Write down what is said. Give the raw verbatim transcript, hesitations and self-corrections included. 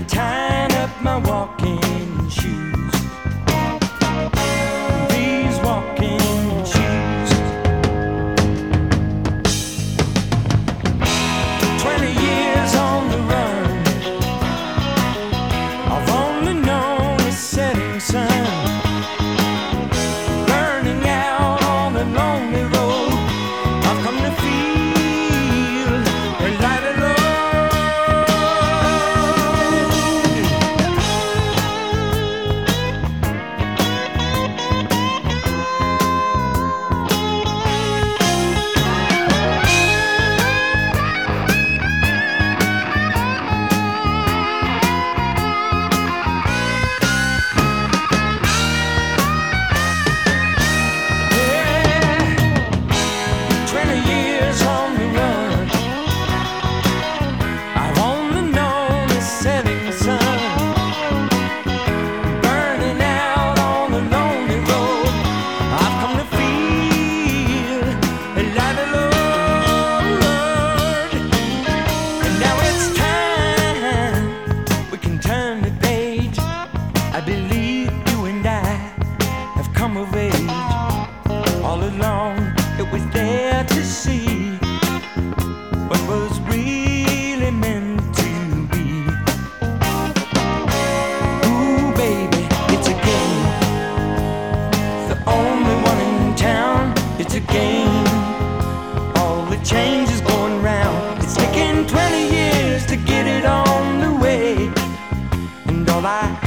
tying up my walking shoes. These walking shoes. Twenty years on the run, I've only known the setting sun, burning out on a lonely road. I've come to feel a lighter load. I believe you and I have come of age. All along it was there to see what was really meant to be. Ooh, baby, it's a game. It's the only one in town. It's a game. All the change is going round. It's taken twenty years to get it on the way, and all I